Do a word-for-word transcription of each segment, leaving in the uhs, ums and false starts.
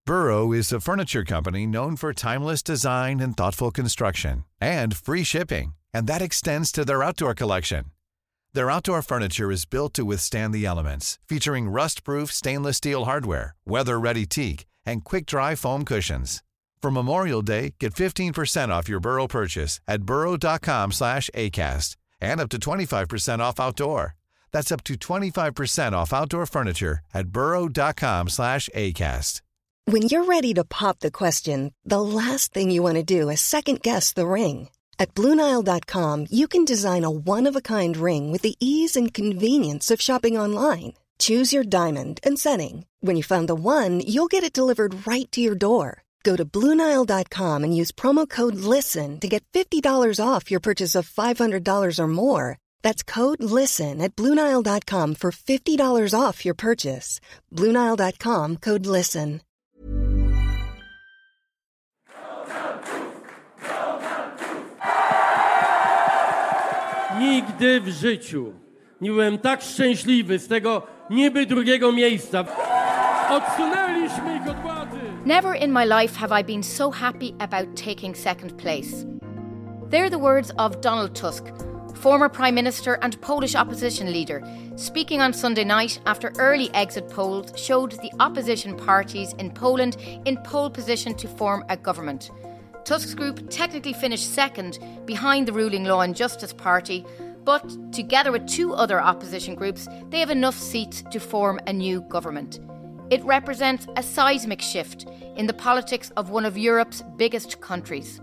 Burrow is a furniture company known for timeless design and thoughtful construction, and free shipping, and that extends to their outdoor collection. Their outdoor furniture is built to withstand the elements, featuring rust-proof stainless steel hardware, weather-ready teak, and quick-dry foam cushions. For Memorial Day, get fifteen percent off your Burrow purchase at burrow.com slash ACAST and up to twenty-five percent off outdoor. That's up to twenty-five percent off outdoor furniture at burrow.com slash ACAST. When you're ready to pop the question, the last thing you want to do is second-guess the ring. At Blue Nile dot com, you can design a one-of-a-kind ring with the ease and convenience of shopping online. Choose your diamond and setting. When you find the one, you'll get it delivered right to your door. Go to Blue Nile dot com and use promo code LISTEN to get fifty dollars off your purchase of five hundred dollars or more. That's code LISTEN at Blue Nile dot com for fifty dollars off your purchase. Blue Nile dot com, code LISTEN. Nigdy w życiu nie byłem tak szczęśliwy z tego niby drugiego miejsca. Odsunęliśmy ich od władzy. Never in my life have I been so happy about taking second place. They're the words of Donald Tusk, former Prime Minister and Polish opposition leader, speaking on Sunday night after early exit polls showed the opposition parties in Poland in pole position to form a government. Tusk's group technically finished second behind the ruling Law and Justice Party, but together with two other opposition groups, they have enough seats to form a new government. It represents a seismic shift in the politics of one of Europe's biggest countries.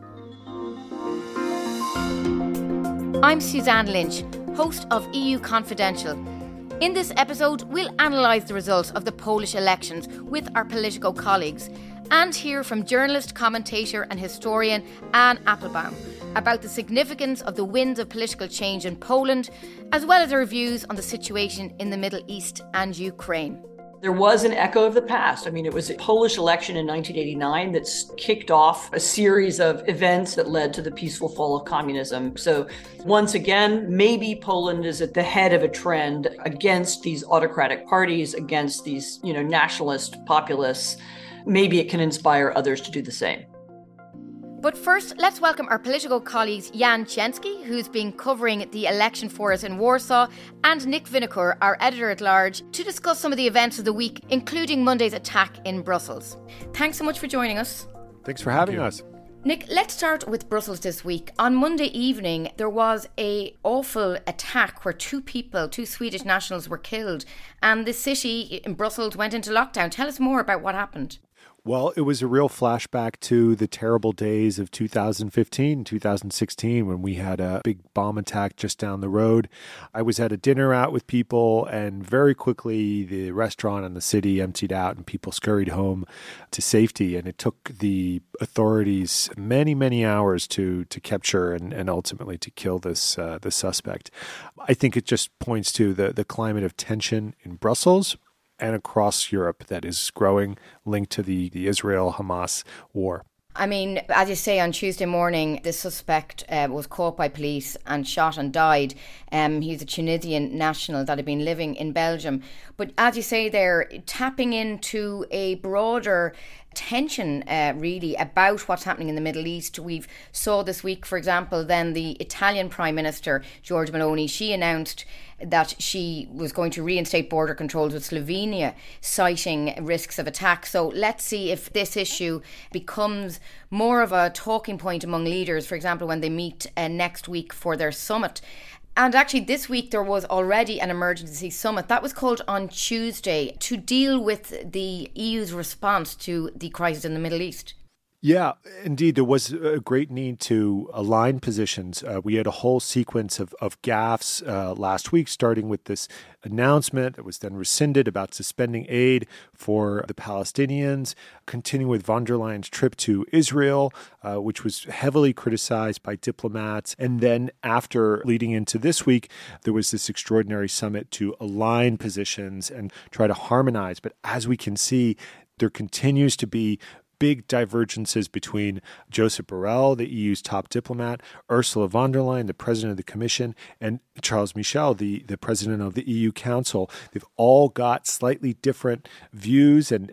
I'm Suzanne Lynch, host of E U Confidential. In this episode, we'll analyse the results of the Polish elections with our Politico colleagues and hear from journalist, commentator and historian Anne Applebaum about the significance of the winds of political change in Poland, as well as her views on the situation in the Middle East and Ukraine. There was an echo of the past. I mean, it was a Polish election in nineteen eighty-nine that kicked off a series of events that led to the peaceful fall of communism. So once again, maybe Poland is at the head of a trend against these autocratic parties, against these, you know, nationalist populists. Maybe it can inspire others to do the same. But first, let's welcome our Politico colleagues Jan Cienski, who's been covering the election for us in Warsaw, and Nick Vinokur, our editor-at-large, to discuss some of the events of the week, including Monday's attack in Brussels. Thanks so much for joining us. Thanks for having us. Nick, let's start with Brussels this week. On Monday evening, there was an awful attack where two people, two Swedish nationals, were killed, and the city in Brussels went into lockdown. Tell us more about what happened. Well, it was a real flashback to the terrible days of two thousand fifteen, two thousand sixteen, when we had a big bomb attack just down the road. I was at a dinner out with people, and very quickly the restaurant and the city emptied out and people scurried home to safety. And it took the authorities many, many hours to to capture and, and ultimately to kill this uh, the suspect. I think it just points to the, the climate of tension in Brussels and across Europe that is growing, linked to the, the Israel-Hamas war. I mean, as you say, on Tuesday morning, the suspect uh, was caught by police and shot and died. Um, he's a Tunisian national that had been living in Belgium. But as you say, they're tapping into a broader tension, uh, really, about what's happening in the Middle East. We've saw this week, for example, then the Italian Prime Minister, Giorgia Meloni, she announced that she was going to reinstate border controls with Slovenia, citing risks of attack. So let's see if this issue becomes more of a talking point among leaders, for example, when they meet uh, next week for their summit. And actually this week there was already an emergency summit that was called on Tuesday to deal with the E U's response to the crisis in the Middle East. Yeah, indeed, there was a great need to align positions. Uh, we had a whole sequence of, of gaffes uh, last week, starting with this announcement that was then rescinded about suspending aid for the Palestinians, continuing with von der Leyen's trip to Israel, uh, which was heavily criticized by diplomats. And then after leading into this week, there was this extraordinary summit to align positions and try to harmonize. But as we can see, there continues to be big divergences between Josep Borrell, the E U's top diplomat, Ursula von der Leyen, the president of the Commission, and Charles Michel, the, the president of the E U Council. They've all got slightly different views and, and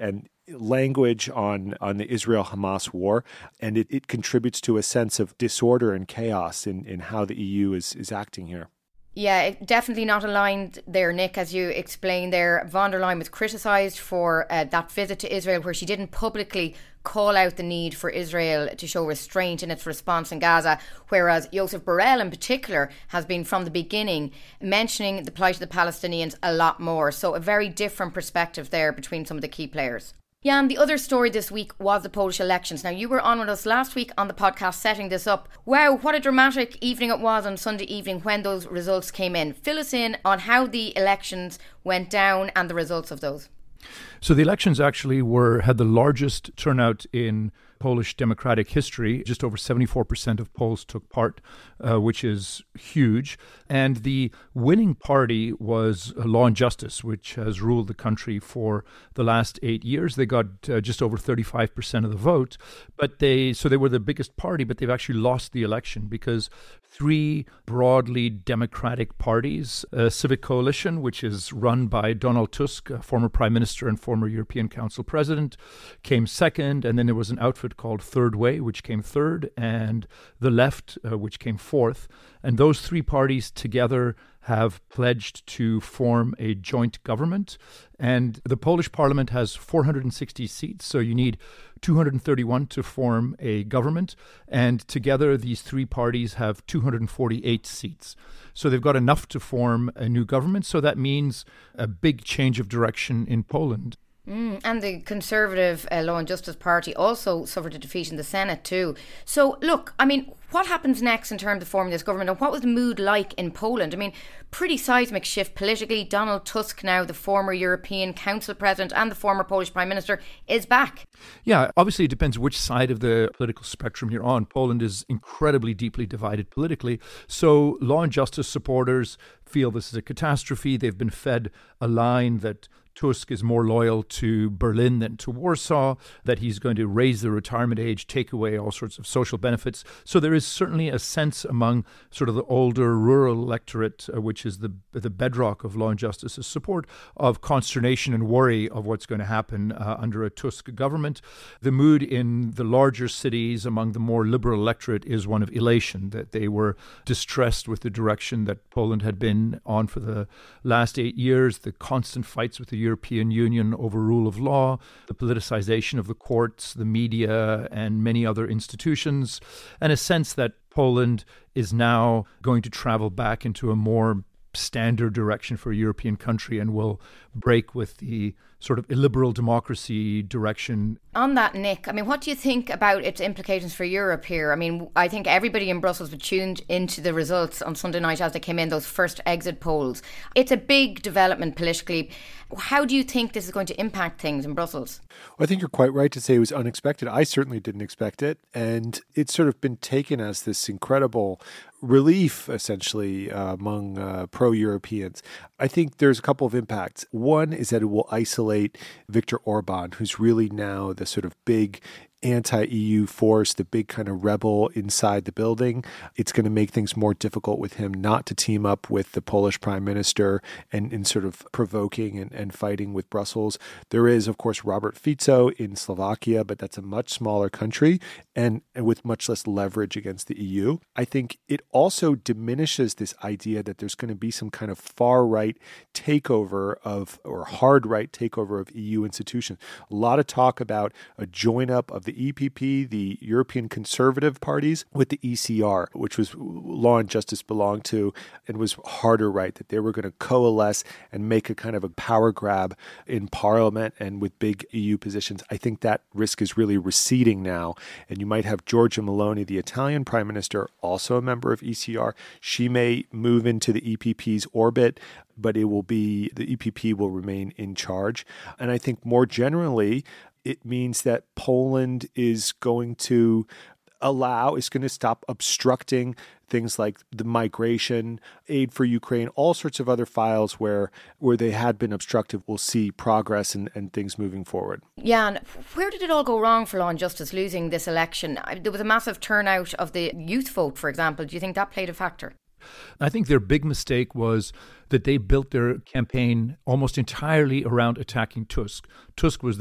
language on, on the Israel-Hamas war, and it, it contributes to a sense of disorder and chaos in, in how the E U is, is acting here. Yeah, definitely not aligned there, Nick, as you explained there. Von der Leyen was criticised for uh, that visit to Israel, where she didn't publicly call out the need for Israel to show restraint in its response in Gaza, whereas Joseph Borrell in particular has been from the beginning mentioning the plight of the Palestinians a lot more. So a very different perspective there between some of the key players. Jan, the other story this week was the Polish elections. Now, you were on with us last week on the podcast setting this up. Wow, what a dramatic evening it was on Sunday evening when those results came in. Fill us in on how the elections went down and the results of those. So the elections actually were had the largest turnout in Polish democratic history. Just over seventy-four percent of Poles took part, uh, which is huge. And the winning party was Law and Justice, which has ruled the country for the last eight years. They got uh, just over thirty-five percent of the vote. But they so they were the biggest party, but they've actually lost the election because three broadly democratic parties, a civic coalition, which is run by Donald Tusk, a former prime minister and former European Council president, came second. And then there was an outfit called Third Way, which came third, and the Left, uh, which came fourth. And those three parties together have pledged to form a joint government. And the Polish parliament has four hundred sixty seats, so you need two hundred thirty-one to form a government. And together, these three parties have two hundred forty-eight seats. So they've got enough to form a new government. So that means a big change of direction in Poland. Mm, and the Conservative uh, Law and Justice Party also suffered a defeat in the Senate too. So, look, I mean, what happens next in terms of forming this government, and what was the mood like in Poland? I mean, pretty seismic shift politically. Donald Tusk, now the former European Council President and the former Polish Prime Minister, is back. Yeah, obviously it depends which side of the political spectrum you're on. Poland is incredibly deeply divided politically. So Law and Justice supporters feel this is a catastrophe. They've been fed a line that Tusk is more loyal to Berlin than to Warsaw, that he's going to raise the retirement age, take away all sorts of social benefits. So there is certainly a sense among sort of the older rural electorate, uh, which is the the bedrock of Law and Justice's support, of consternation and worry of what's going to happen uh, under a Tusk government. The mood in the larger cities among the more liberal electorate is one of elation, that they were distressed with the direction that Poland had been on for the last eight years, the constant fights with the European Union over rule of law, the politicization of the courts, the media, and many other institutions, and a sense that Poland is now going to travel back into a more standard direction for a European country and will break with the sort of illiberal democracy direction. On that, Nick, I mean, what do you think about its implications for Europe here? I mean, I think everybody in Brussels was tuned into the results on Sunday night as they came in, those first exit polls. It's a big development politically. How do you think this is going to impact things in Brussels? Well, I think you're quite right to say it was unexpected. I certainly didn't expect it. And it's sort of been taken as this incredible relief, essentially, uh, among uh, pro-Europeans. I think there's a couple of impacts. One is that it will isolate Viktor Orban, who's really now the sort of big anti-E U force, the big kind of rebel inside the building. It's going to make things more difficult with him not to team up with the Polish prime minister and in sort of provoking and, and fighting with Brussels. There is, of course, Robert Fico in Slovakia, but that's a much smaller country and, and with much less leverage against the E U. I think it also diminishes this idea that there's going to be some kind of far-right takeover of, or hard-right takeover of E U institutions. A lot of talk about a join-up of the The E P P, the European Conservative parties, with the E C R, which was Law and Justice belonged to, and was harder right, that they were going to coalesce and make a kind of a power grab in Parliament and with big E U positions. I think that risk is really receding now. And you might have Giorgia Meloni, the Italian Prime Minister, also a member of E C R. She may move into the E P P's orbit, but it will be, the E P P will remain in charge. And I think more generally, it means that Poland is going to allow, is going to stop obstructing things like the migration, aid for Ukraine, all sorts of other files where where they had been obstructive. We'll see progress and, and things moving forward. Jan, where did it all go wrong for Law and Justice losing this election? There was a massive turnout of the youth vote, for example. Do you think that played a factor? I think their big mistake was that they built their campaign almost entirely around attacking Tusk. Tusk was this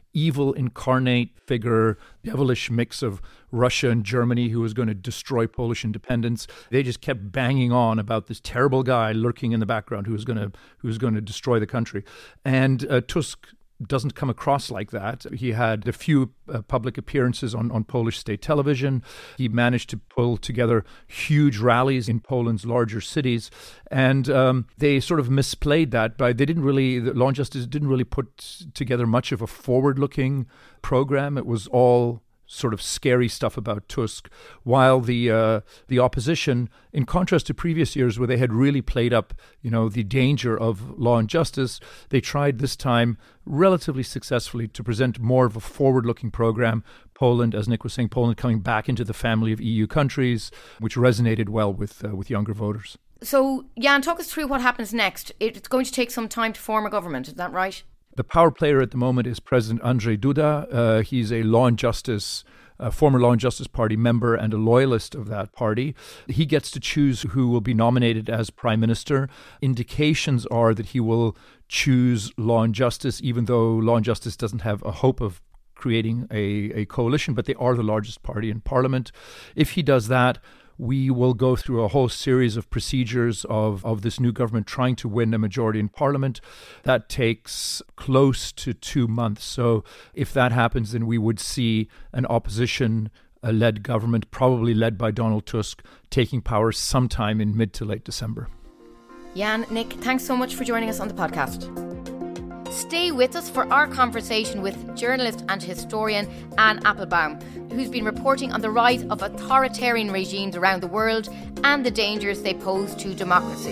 evil incarnate figure, devilish mix of Russia and Germany who was going to destroy Polish independence. They just kept banging on about this terrible guy lurking in the background who was going to who was going to destroy the country. And uh, Tusk doesn't come across like that. He had a few uh, public appearances on, on Polish state television. He managed to pull together huge rallies in Poland's larger cities. And um, they sort of misplayed that by, they didn't really, the Law and Justice didn't really put together much of a forward-looking program. It was all sort of scary stuff about Tusk, while the uh, the opposition, in contrast to previous years where they had really played up, you know, the danger of Law and Justice, they tried this time relatively successfully to present more of a forward-looking program. Poland, as Nick was saying, Poland coming back into the family of E U countries, which resonated well with uh, with younger voters. So, Jan, talk us through what happens next. It's going to take some time to form a government, is that right? The power player at the moment is President Andrzej Duda. Uh, he's a Law and Justice, uh, former Law and Justice Party member and a loyalist of that party. He gets to choose who will be nominated as Prime Minister. Indications are that he will choose Law and Justice, even though Law and Justice doesn't have a hope of creating a, a coalition, but they are the largest party in Parliament. If he does that, we will go through a whole series of procedures of, of this new government trying to win a majority in Parliament. That takes close to two months. So if that happens, then we would see an opposition-led government, probably led by Donald Tusk, taking power sometime in mid to late December. Jan, Nick, thanks so much for joining us on the podcast. Stay with us for our conversation with journalist and historian Anne Applebaum, who's been reporting on the rise of authoritarian regimes around the world and the dangers they pose to democracy.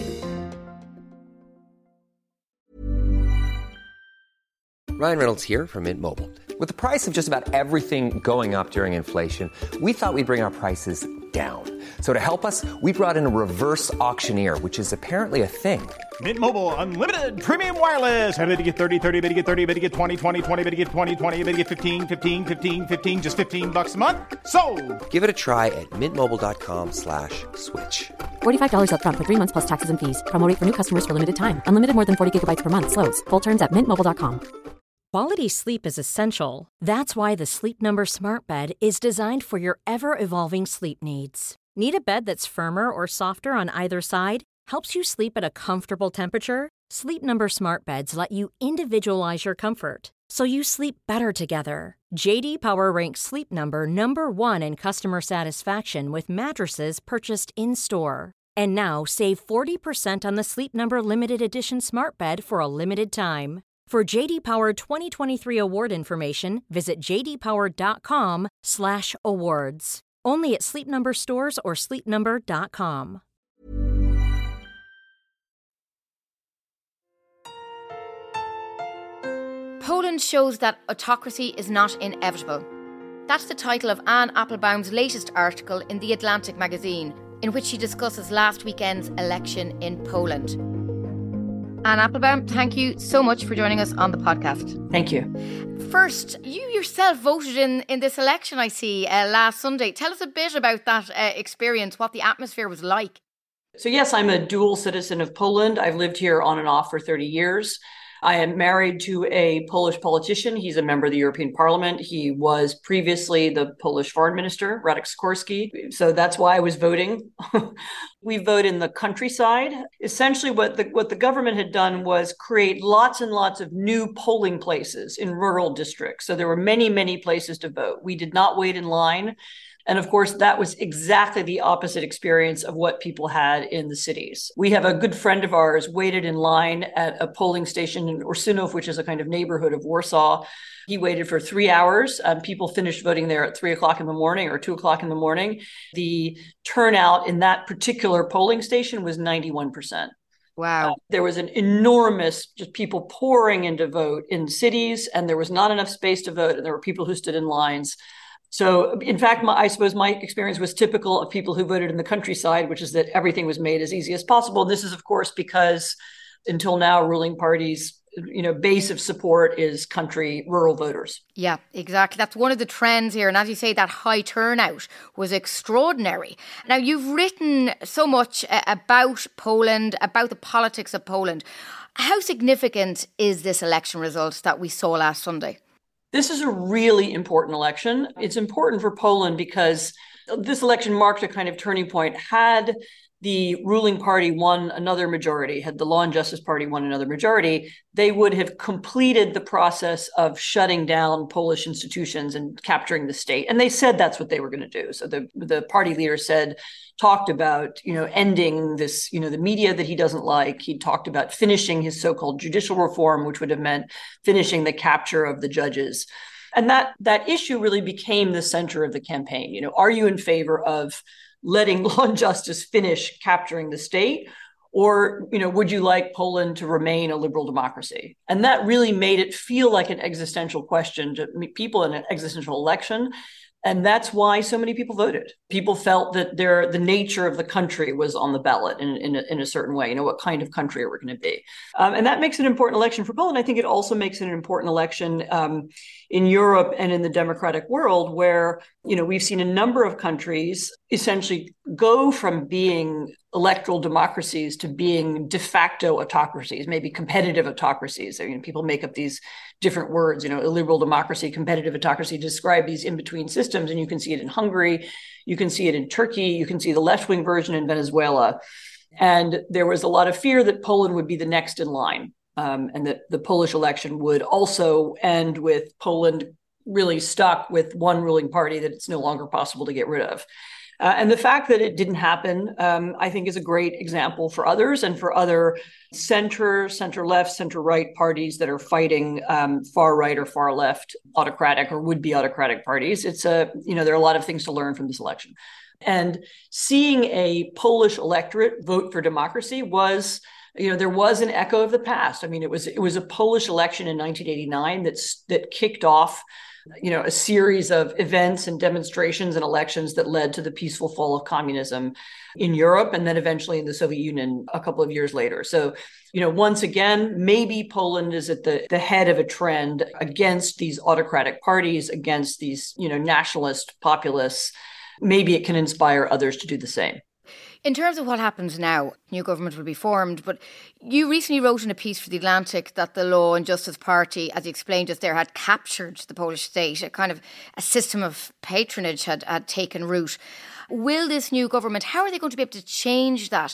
Ryan Reynolds here from Mint Mobile. With the price of just about everything going up during inflation, we thought we'd bring our prices down. So to help us, we brought in a reverse auctioneer, which is apparently a thing. Mint Mobile Unlimited Premium Wireless. How to get thirty, thirty, how to get thirty, how to get twenty, twenty, twenty, how to get twenty, twenty, how to get fifteen, fifteen, fifteen, fifteen, just fifteen bucks a month? Sold! Give it a try at mintmobile.com slash switch. forty-five dollars up front for three months plus taxes and fees. Promo rate for new customers for limited time. Unlimited more than forty gigabytes per month. Slows full terms at mint mobile dot com. Quality sleep is essential. That's why the Sleep Number Smart Bed is designed for your ever-evolving sleep needs. Need a bed that's firmer or softer on either side? Helps you sleep at a comfortable temperature? Sleep Number Smart Beds let you individualize your comfort, so you sleep better together. J D Power ranks Sleep Number number one in customer satisfaction with mattresses purchased in-store. And now save forty percent on the Sleep Number Limited Edition Smart Bed for a limited time. For J D Power twenty twenty-three award information, visit jdpower.com slash awards. Only at Sleep Number stores or sleep number dot com. Poland shows that autocracy is not inevitable. That's the title of Anne Applebaum's latest article in The Atlantic magazine, in which she discusses last weekend's election in Poland. Anne Applebaum, thank you so much for joining us on the podcast. Thank you. First, you yourself voted in, in this election, I see, uh, last Sunday. Tell us a bit about that uh, experience, what the atmosphere was like. So yes, I'm a dual citizen of Poland. I've lived here on and off for thirty years. I am married to a Polish politician. He's a member of the European Parliament. He was previously the Polish foreign minister, Radek Sikorski. So that's why I was voting. We vote in the countryside. Essentially, what the, what the government had done was create lots and lots of new polling places in rural districts. So there were many, many places to vote. We did not wait in line. And of course, that was exactly the opposite experience of what people had in the cities. We have a good friend of ours waited in line at a polling station in Ursunów, which is a kind of neighborhood of Warsaw. He waited for three hours. Um, people finished voting there at three o'clock in the morning or two o'clock in the morning. The turnout in that particular polling station was ninety-one percent. Wow. Uh, there was an enormous, just people pouring in to vote in cities, and there was not enough space to vote, and there were people who stood in lines. So, in fact, my, I suppose my experience was typical of people who voted in the countryside, which is that everything was made as easy as possible. And this is, of course, because until now, ruling parties, you know, base of support is country, rural voters. Yeah, exactly. That's one of the trends here. And as you say, that high turnout was extraordinary. Now, you've written so much uh, about Poland, about the politics of Poland. How significant is this election result that we saw last Sunday? This is a really important election. It's important for Poland because this election marked a kind of turning point. Had the ruling party won another majority, had the Law and Justice Party won another majority, they would have completed the process of shutting down Polish institutions and capturing the state. And they said that's what they were going to do. So the, the party leader said, talked about, you know, ending this, you know, the media that he doesn't like. He talked about finishing his so-called judicial reform, which would have meant finishing the capture of the judges. And that that issue really became the center of the campaign. You know, are you in favor of letting Law and Justice finish capturing the state? Or, you know, would you like Poland to remain a liberal democracy? And that really made it feel like an existential question to people in an existential election. And that's why so many people voted. People felt that their the nature of the country was on the ballot in, in, a, in a certain way. You know, what kind of country are we going to be? Um, and that makes it an important election for Poland. I think it also makes it an important election um, in Europe and in the democratic world where, you know, we've seen a number of countries essentially go from being electoral democracies to being de facto autocracies, maybe competitive autocracies. I mean, people make up these different words, you know, illiberal democracy, competitive autocracy, to describe these in-between systems. And you can see it in Hungary, you can see it in Turkey, you can see the left-wing version in Venezuela. And there was a lot of fear that Poland would be the next in line, um, and that the Polish election would also end with Poland really stuck with one ruling party that it's no longer possible to get rid of. Uh, and the fact that it didn't happen, um, I think, is a great example for others and for other center, center-left, center-right parties that are fighting um, far-right or far-left autocratic or would-be autocratic parties. It's a, you know, there are a lot of things to learn from this election. And seeing a Polish electorate vote for democracy was, you know, there was an echo of the past. I mean, it was it was a Polish election in nineteen eighty-nine that's that kicked off, you know, a series of events and demonstrations and elections that led to the peaceful fall of communism in Europe and then eventually in the Soviet Union a couple of years later. So, you know, once again, maybe Poland is at the, the head of a trend against these autocratic parties, against these, you know, nationalist populists. Maybe it can inspire others to do the same. In terms of what happens now, new government will be formed, but you recently wrote in a piece for The Atlantic that the Law and Justice Party, as you explained just there, had captured the Polish state. A kind of a system of patronage had, had taken root. Will this new government, how are they going to be able to change that?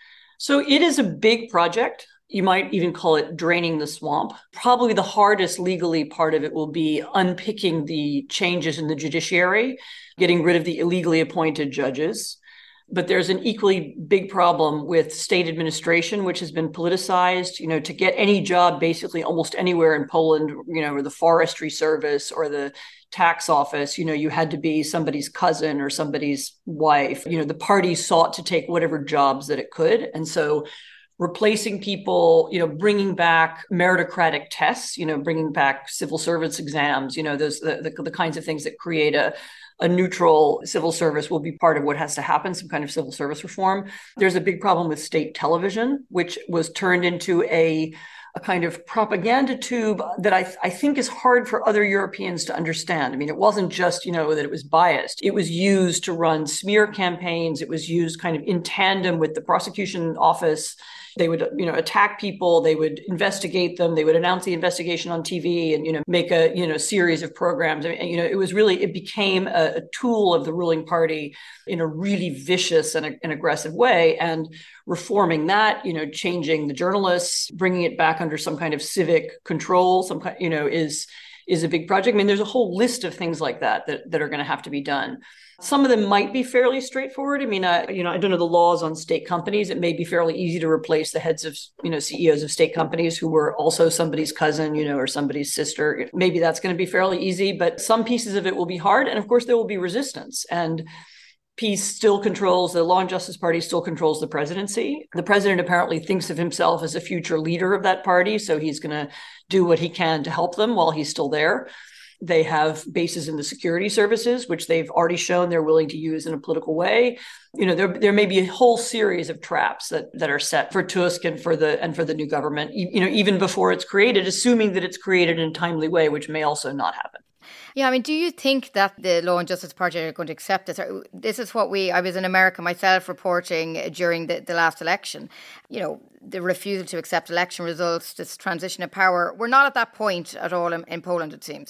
So it is a big project. You might even call it draining the swamp. Probably the hardest legally part of it will be unpicking the changes in the judiciary, getting rid of the illegally appointed judges. But there's an equally big problem with state administration, which has been politicized. You know, to get any job basically almost anywhere in Poland, you know, or the forestry service or the tax office, you know, you had to be somebody's cousin or somebody's wife. You know, the party sought to take whatever jobs that it could. And so replacing people, you know, bringing back meritocratic tests, you know, bringing back civil service exams, you know, those the, the, the kinds of things that create a A neutral civil service will be part of what has to happen, some kind of civil service reform. There's a big problem with state television, which was turned into a, a kind of propaganda tube that I, I think is hard for other Europeans to understand. I mean, it wasn't just, you know, that it was biased. It was used to run smear campaigns. It was used kind of in tandem with the prosecution office. They would, you know, attack people. They would investigate them. They would announce the investigation on T V and, you know, make a, you know, series of programs. And, you know, it was really, it became a, a tool of the ruling party in a really vicious and, a, and aggressive way. And reforming that, you know, changing the journalists, bringing it back under some kind of civic control, some kind, you know, is is a big project. I mean, there's a whole list of things like that that, that are going to have to be done. Some of them might be fairly straightforward. I mean, I, you know, I don't know the laws on state companies. It may be fairly easy to replace the heads of, you know, C E Os of state companies who were also somebody's cousin, you know, or somebody's sister. Maybe that's going to be fairly easy, but some pieces of it will be hard. And of course, there will be resistance. And Peace still controls, the Law and Justice Party still controls the presidency. The president apparently thinks of himself as a future leader of that party. So he's going to do what he can to help them while he's still there. They have bases in the security services, which they've already shown they're willing to use in a political way. You know, there, there may be a whole series of traps that, that are set for Tusk and for the and for the new government, you know, even before it's created, assuming that it's created in a timely way, which may also not happen. Yeah, I mean, do you think that the Law and Justice Party are going to accept this? This is what we, I was in America myself reporting during the, the last election, you know, the refusal to accept election results, this transition of power. We're not at that point at all in, in Poland, it seems.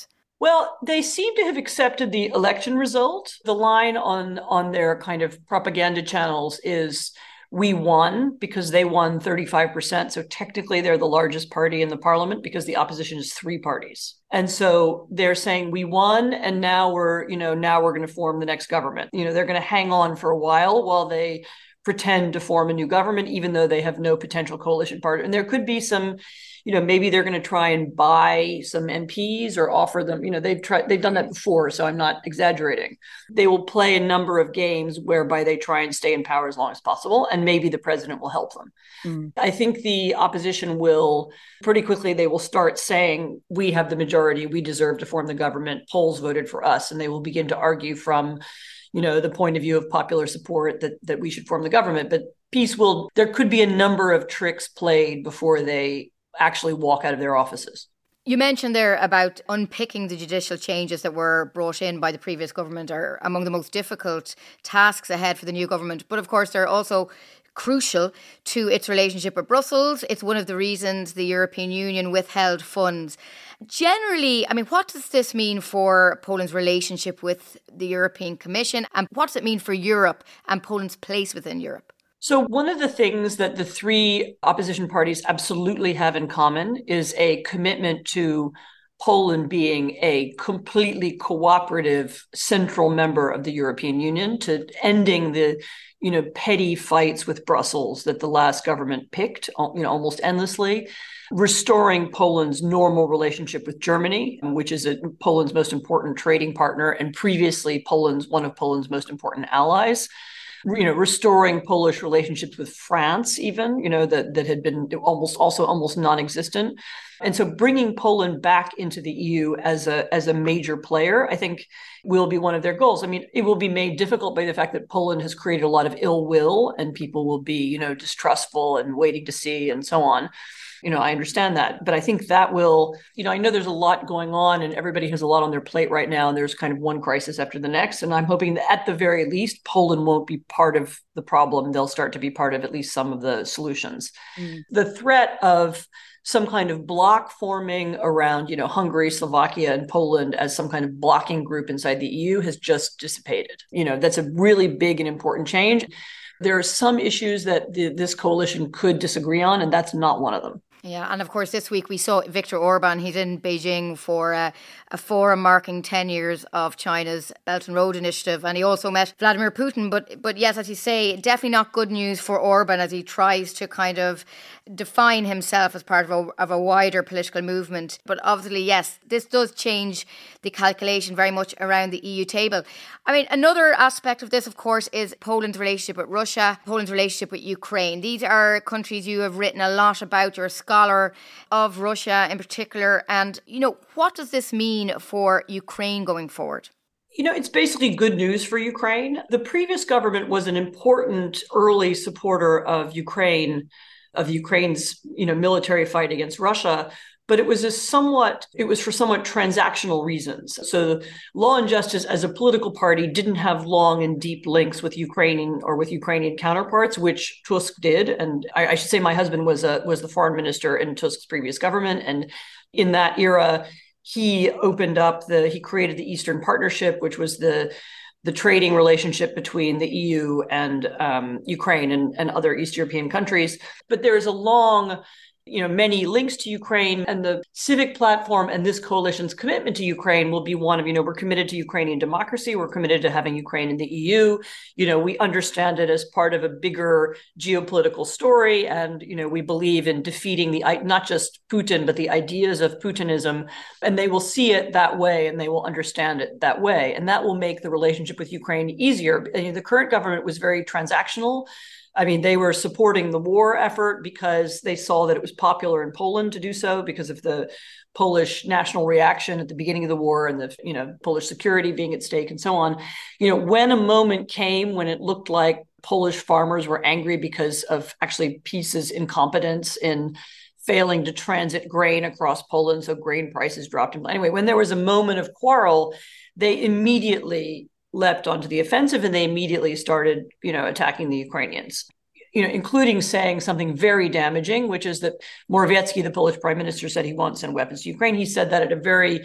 Well, they seem to have accepted the election result. The line on, on their kind of propaganda channels is, we won, because they won thirty-five percent. So technically they're the largest party in the parliament because the opposition is three parties. And so they're saying we won, and now we're, you know, now we're going to form the next government. You know, they're going to hang on for a while while they pretend to form a new government, even though they have no potential coalition partner. And there could be some, you know, maybe they're going to try and buy some M Ps or offer them, you know, they've tried, they've done that before, so I'm not exaggerating. They will play a number of games whereby they try and stay in power as long as possible, and maybe the president will help them. Mm. I think the opposition will, pretty quickly, they will start saying, we have the majority, we deserve to form the government, polls voted for us, and they will begin to argue from, you know, the point of view of popular support that, that we should form the government. But peace will, there could be a number of tricks played before they actually walk out of their offices. You mentioned there about unpicking the judicial changes that were brought in by the previous government are among the most difficult tasks ahead for the new government. But of course, they're also crucial to its relationship with Brussels. It's one of the reasons the European Union withheld funds. Generally, I mean, what does this mean for Poland's relationship with the European Commission? And what does it mean for Europe and Poland's place within Europe? So one of the things that the three opposition parties absolutely have in common is a commitment to Poland being a completely cooperative central member of the European Union, to ending the, you know, petty fights with Brussels that the last government picked, you know, almost endlessly, restoring Poland's normal relationship with Germany, which is a, Poland's most important trading partner, and previously Poland's one of Poland's most important allies. You know, restoring Polish relationships with France, even, you know, that, that had been almost also almost non-existent. And so bringing Poland back into the E U as a as a major player, I think, will be one of their goals. I mean, it will be made difficult by the fact that Poland has created a lot of ill will, and people will be, you know, distrustful and waiting to see and so on. You know, I understand that. But I think that will, you know, I know there's a lot going on and everybody has a lot on their plate right now. And there's kind of one crisis after the next. And I'm hoping that at the very least, Poland won't be part of the problem. They'll start to be part of at least some of the solutions. Mm. The threat of some kind of bloc forming around, you know, Hungary, Slovakia, and Poland as some kind of blocking group inside the E U has just dissipated. You know, that's a really big and important change. There are some issues that the, this coalition could disagree on, and that's not one of them. Yeah, and of course this week we saw Viktor Orban. He's in Beijing for uh, a forum marking ten years of China's Belt and Road Initiative, and he also met Vladimir Putin. But but yes, as you say, definitely not good news for Orban as he tries to kind of define himself as part of a, of a wider political movement. But obviously, yes, this does change the calculation very much around the E U table. I mean, another aspect of this, of course, is Poland's relationship with Russia, Poland's relationship with Ukraine. These are countries you have written a lot about. You're a scholar of Russia in particular. And, you know, what does this mean for Ukraine going forward? You know, it's basically good news for Ukraine. The previous government was an important early supporter of Ukraine, of Ukraine's, you know, military fight against Russia. But it was a somewhat, it was for somewhat transactional reasons. So Law and Justice as a political party didn't have long and deep links with Ukrainian or with Ukrainian counterparts, which Tusk did. And I, I should say my husband was a, was the foreign minister in Tusk's previous government. And in that era, he opened up the, he created the Eastern Partnership, which was the the trading relationship between the E U and um, Ukraine and, and other East European countries. But there is a long, you know, many links to Ukraine, and the civic platform and this coalition's commitment to Ukraine will be one of, you know, we're committed to Ukrainian democracy. We're committed to having Ukraine in the E U. You know, we understand it as part of a bigger geopolitical story. And, you know, we believe in defeating the, not just Putin, but the ideas of Putinism. And they will see it that way, and they will understand it that way. And that will make the relationship with Ukraine easier. You know, the current government was very transactional. I mean, they were supporting the war effort because they saw that it was popular in Poland to do so because of the Polish national reaction at the beginning of the war and the, you know, Polish security being at stake and so on. You know, when a moment came when it looked like Polish farmers were angry because of actually Peace's incompetence in failing to transit grain across Poland, so grain prices dropped. Anyway, when there was a moment of quarrel, they immediately leapt onto the offensive, and they immediately started, you know, attacking the Ukrainians, you know, including saying something very damaging, which is that Morawiecki, the Polish prime minister, said he won't send weapons to Ukraine. He said that at a very,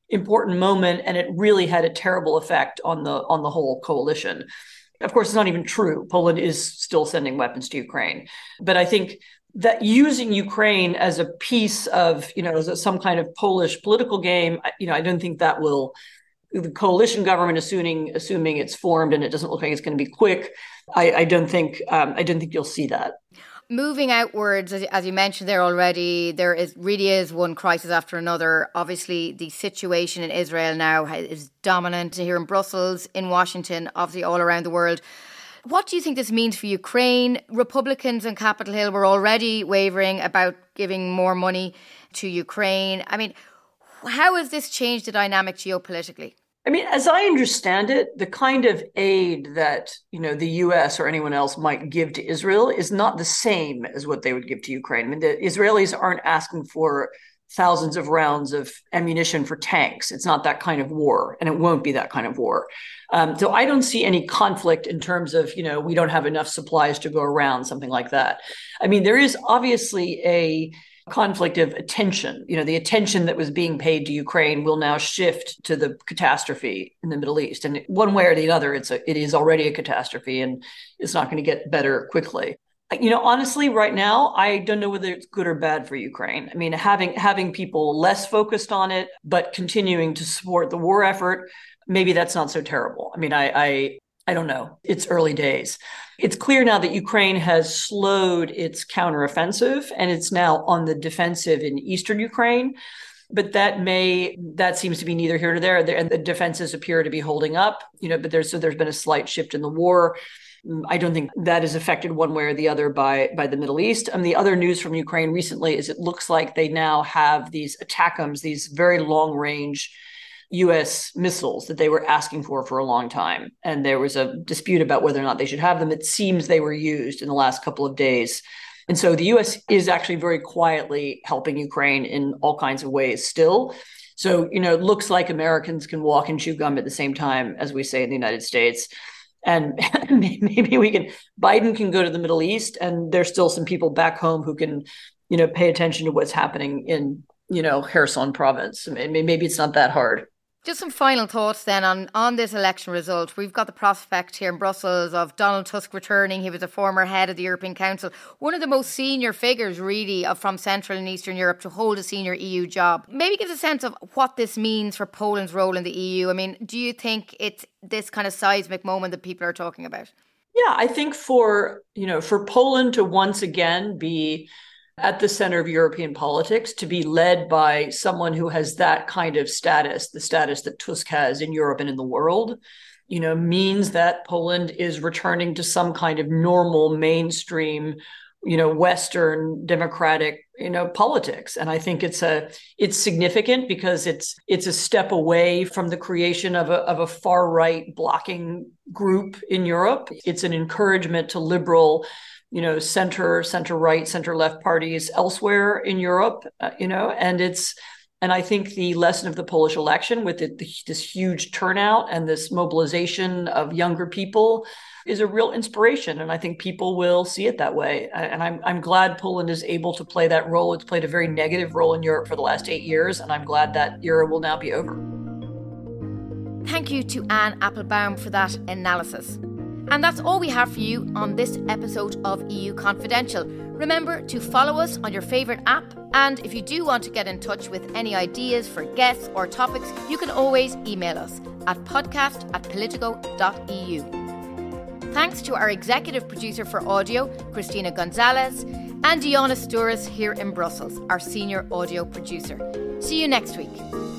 important moment, and it really had a terrible effect on the on the whole coalition. Of course, it's not even true. Poland is still sending weapons to Ukraine. But I think that using Ukraine as a piece of, you know, as a, some kind of Polish political game, you know, I don't think that will, the coalition government, assuming assuming it's formed and it doesn't look like it's going to be quick, I, I don't think um, I don't think you'll see that. Moving outwards, as, as you mentioned there already, there is really is one crisis after another. Obviously, the situation in Israel now is dominant here in Brussels, in Washington, obviously all around the world. What do you think this means for Ukraine? Republicans on Capitol Hill were already wavering about giving more money to Ukraine. I mean, how has this changed the dynamic geopolitically? I mean, as I understand it, the kind of aid that, you know, the U S or anyone else might give to Israel is not the same as what they would give to Ukraine. I mean, the Israelis aren't asking for thousands of rounds of ammunition for tanks. It's not that kind of war, and it won't be that kind of war. Um, so I don't see any conflict in terms of, you know, we don't have enough supplies to go around, something like that. I mean, there is obviously a conflict of attention. You know, the attention that was being paid to Ukraine will now shift to the catastrophe in the Middle East. And one way or the other, it's a, it is already a catastrophe, and it's not going to get better quickly. You know, honestly, right now, I don't know whether it's good or bad for Ukraine. I mean, having having people less focused on it, but continuing to support the war effort, maybe that's not so terrible. I mean, I, I I don't know. It's early days. It's clear now that Ukraine has slowed its counteroffensive, and it's now on the defensive in eastern Ukraine. But that may, that seems to be neither here nor there. And the defenses appear to be holding up, you know, but there's, so there's been a slight shift in the war. I don't think that is affected one way or the other by, by the Middle East. And the other news from Ukraine recently is it looks like they now have these ATACMS, these very long range U S missiles that they were asking for for a long time. And there was a dispute about whether or not they should have them. It seems they were used in the last couple of days. And so the U S is actually very quietly helping Ukraine in all kinds of ways still. So, you know, it looks like Americans can walk and chew gum at the same time, as we say in the United States. And maybe we can, Biden can go to the Middle East, and there's still some people back home who can, you know, pay attention to what's happening in, you know, Kherson province. I mean, maybe it's not that hard. Just some final thoughts then on, on this election result. We've got the prospect here in Brussels of Donald Tusk returning. He was a former head of the European Council, one of the most senior figures really of, from Central and Eastern Europe to hold a senior E U job. Maybe give us a sense of what this means for Poland's role in the E U. I mean, do you think it's this kind of seismic moment that people are talking about? Yeah, I think for, you know, for Poland to once again be at the center of European politics, to be led by someone who has that kind of status, the status that Tusk has in Europe and in the world, you know, means that Poland is returning to some kind of normal mainstream, you know, Western democratic, you know, politics. And I think it's a it's significant because it's it's a step away from the creation of a of a far right blocking group in Europe. It's an encouragement to liberal, you know, center, center right, center left parties elsewhere in Europe, uh, you know, and it's, and I think the lesson of the Polish election with it, the, this huge turnout and this mobilization of younger people is a real inspiration. And I think people will see it that way. And I'm, I'm glad Poland is able to play that role. It's played a very negative role in Europe for the last eight years. And I'm glad that era will now be over. Thank you to Anne Applebaum for that analysis. And that's all we have for you on this episode of E U Confidential. Remember to follow us on your favourite app. And if you do want to get in touch with any ideas for guests or topics, you can always email us at podcast at politico dot e u. Thanks to our executive producer for audio, Christina Gonzalez, and Diana Stouris here in Brussels, our senior audio producer. See you next week.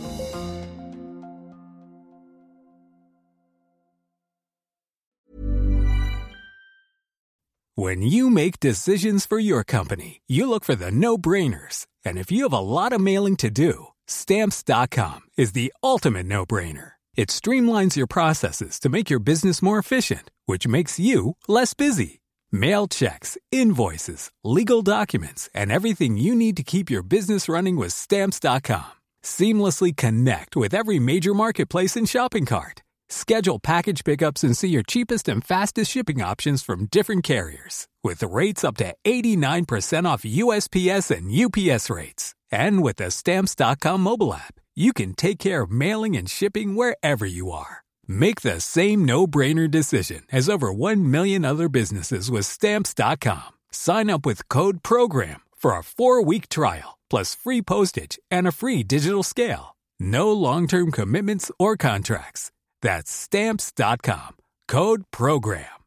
When you make decisions for your company, you look for the no-brainers. And if you have a lot of mailing to do, Stamps dot com is the ultimate no-brainer. It streamlines your processes to make your business more efficient, which makes you less busy. Mail checks, invoices, legal documents, and everything you need to keep your business running with Stamps dot com. Seamlessly connect with every major marketplace and shopping cart. Schedule package pickups and see your cheapest and fastest shipping options from different carriers. With rates up to eighty-nine percent off U S P S and U P S rates. And with the Stamps dot com mobile app, you can take care of mailing and shipping wherever you are. Make the same no-brainer decision as over one million other businesses with Stamps dot com. Sign up with code PROGRAM for a four-week trial, plus free postage and a free digital scale. No long-term commitments or contracts. That's Stamps dot com. Code PROGRAM.